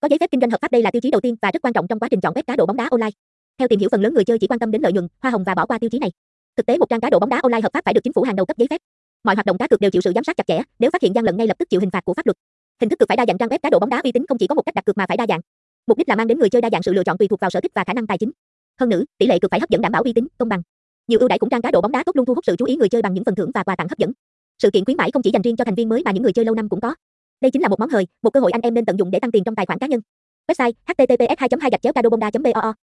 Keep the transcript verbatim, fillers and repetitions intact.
Có giấy phép kinh doanh hợp pháp đây là tiêu chí đầu tiên và rất quan trọng trong quá trình chọn web cá độ bóng đá online. Theo tìm hiểu, phần lớn người chơi chỉ quan tâm đến lợi nhuận, hoa hồng và bỏ qua tiêu chí này. Thực tế, một trang cá độ bóng đá online hợp pháp phải được chính phủ hàng đầu cấp giấy phép. Mọi hoạt động cá cược đều chịu sự giám sát chặt chẽ, nếu phát hiện gian lận ngay lập tức chịu hình phạt của pháp luật. Hình thức cược phải đa dạng, trang web cá độ bóng đá uy tín không chỉ có một cách đặt cược mà phải đa dạng. Mục đích là mang đến người chơi đa dạng sự lựa chọn tùy thuộc vào sở thích và khả năng tài chính. Hơn nữa, tỷ lệ cược phải hấp dẫn, đảm bảo uy tín, công bằng. Nhiều ưu đãi cũng trang cá độ bóng đá tốt luôn thu hút sự chú ý người chơi bằng những phần thưởng và quà tặng hấp dẫn. Sự kiện khuyến mãi không chỉ dành riêng cho thành viên mới mà những người chơi lâu năm cũng có. Đây chính là một món hời, một cơ hội anh em nên tận dụng để tăng tiền trong tài khoản cá nhân. Website: h t t p s hai hai gạch chéo cadobonda chấm bo